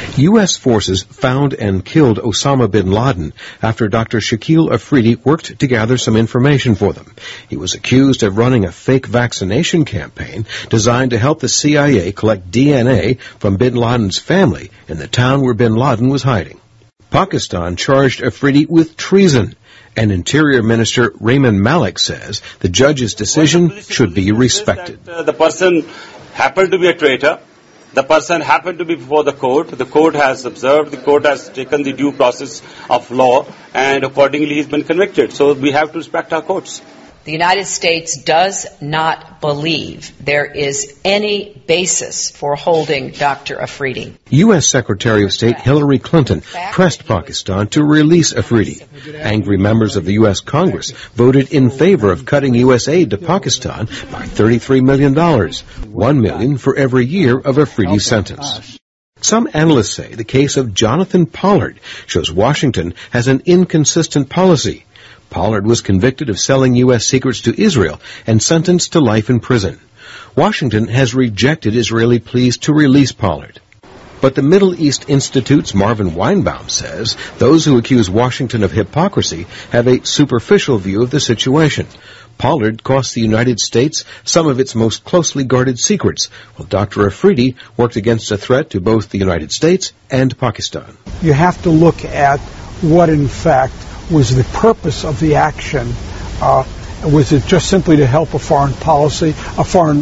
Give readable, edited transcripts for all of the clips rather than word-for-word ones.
U.S. forces found and killed Osama bin Laden after Dr. Shakil Afridi worked to gather some information for them. He was accused of running a fake vaccination campaign designed to help the CIA collect DNA from bin Laden's family in the town where bin Laden was hiding. Pakistan charged Afridi with treason, and Interior Minister Rehman Malik says the judge's decision should be respected. The person happened to be a traitor. The person happened to be before the court. The court has observed, the court has taken the due process of law, and accordingly he's been convicted. So we have to respect our courts. The United States does not believe there is any basis for holding Dr. Afridi. U.S. Secretary of State Hillary Clinton pressed Pakistan to release Afridi. Angry members of the U.S. Congress voted in favor of cutting U.S. aid to Pakistan by $33 million, $1 million for every year of Afridi's sentence. Some analysts say the case of Jonathan Pollard shows Washington has an inconsistent policy. Pollard was convicted of selling U.S. secrets to Israel and sentenced to life in prison. Washington has rejected Israeli pleas to release Pollard. But the Middle East Institute's Marvin Weinbaum says those who accuse Washington of hypocrisy have a superficial view of the situation. Pollard cost the United States some of its most closely guarded secrets, while Dr. Afridi worked against a threat to both the United States and Pakistan. You have to look at what, in fact, was the purpose of the action. Was it just simply to help a foreign policy, a foreign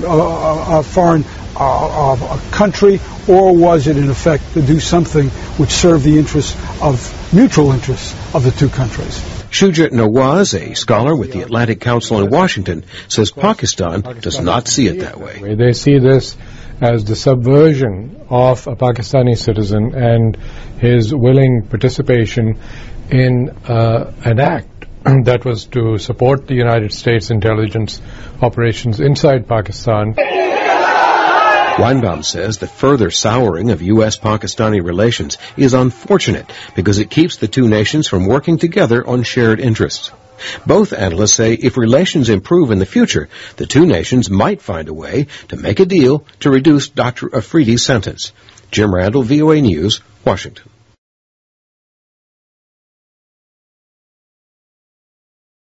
country, or was it in effect to do something which served the mutual interests of the two countries? Shuja Nawaz, a scholar with the Atlantic Council in Washington, says Pakistan does not see it that way. They see this as the subversion of a Pakistani citizen and his willing participation in an act that was to support the United States intelligence operations inside Pakistan. Weinbaum says the further souring of U.S.-Pakistani relations is unfortunate because it keeps the two nations from working together on shared interests. Both analysts say if relations improve in the future, the two nations might find a way to make a deal to reduce Dr. Afridi's sentence. Jim Randall, VOA News, Washington.